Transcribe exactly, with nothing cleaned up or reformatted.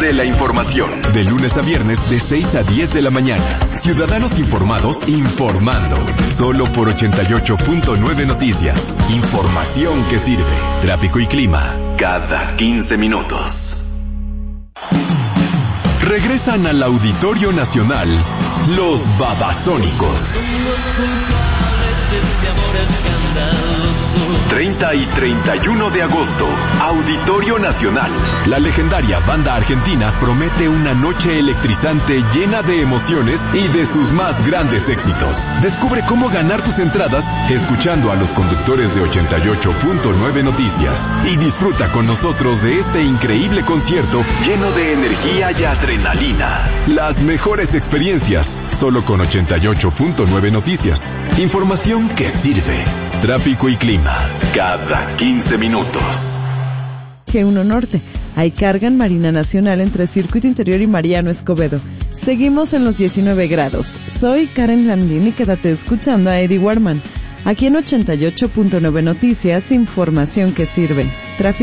de la información. De lunes a viernes de seis a diez de la mañana. Ciudadanos informados informando. Solo por ochenta y ocho punto nueve Noticias. Información que sirve. Tráfico y clima cada quince minutos. Regresan al Auditorio Nacional los Babasónicos. treinta y treinta y uno de agosto, Auditorio Nacional. La legendaria banda argentina promete una noche electrizante llena de emociones y de sus más grandes éxitos. Descubre cómo ganar tus entradas escuchando a los conductores de ochenta y ocho punto nueve Noticias y disfruta con nosotros de este increíble concierto lleno de energía y adrenalina. Las mejores experiencias solo con ochenta y ocho punto nueve Noticias. Información que sirve. Tráfico y clima cada quince minutos. G uno Norte. Hay carga en Marina Nacional entre Circuito Interior y Mariano Escobedo. Seguimos en los diecinueve grados. Soy Karen Landín y quédate escuchando a Eddie Warman. Aquí en ochenta y ocho punto nueve Noticias, información que sirve. Tráfico